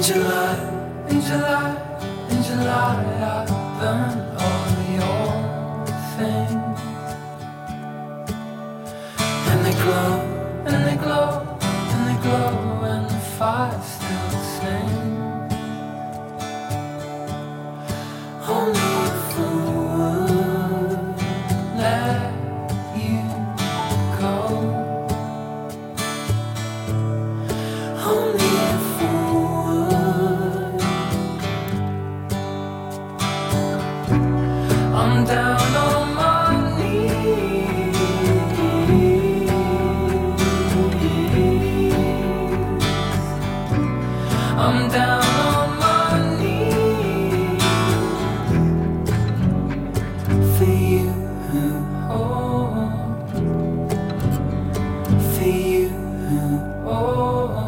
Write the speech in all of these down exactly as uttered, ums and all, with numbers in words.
In July, in July, in July, I burned all your things, and they glow, and they glow, and they glow, and the fire still sings. Only a fool would let you go. Only a fool would. I'm down on my knees. I'm down on my knees for you, oh, for you, oh.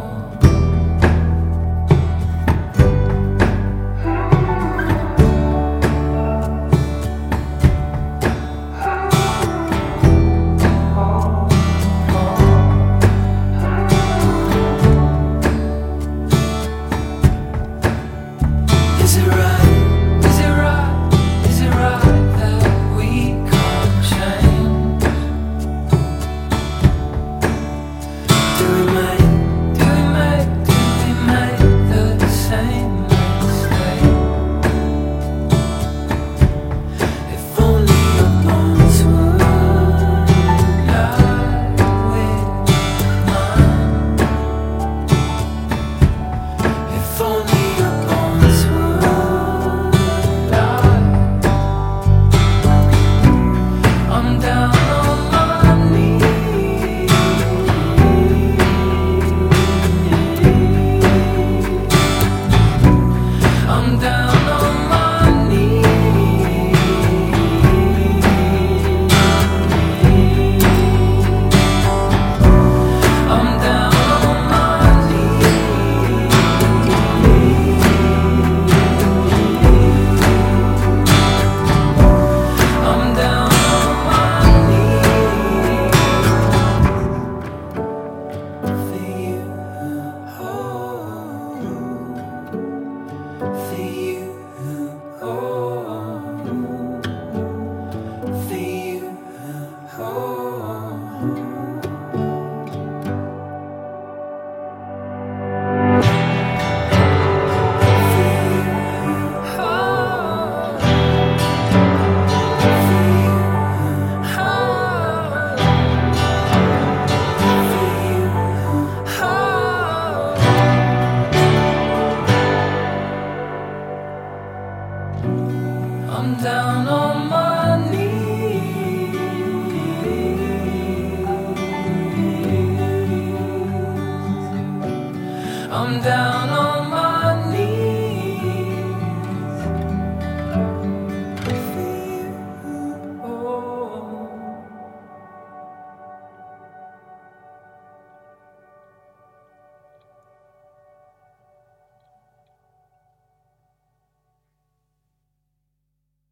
Is it right? Is it right? Is it right that we can't change? Do we make, do we make, do we make the same mistake? If only your bones would lie with mine. If only your bones would lie. I'm down on my knees. I'm down on my knees. I'm down on my knees. I'm down on my knees for you, oh, for you, oh, for you, oh. I'm down on my knees. I'm down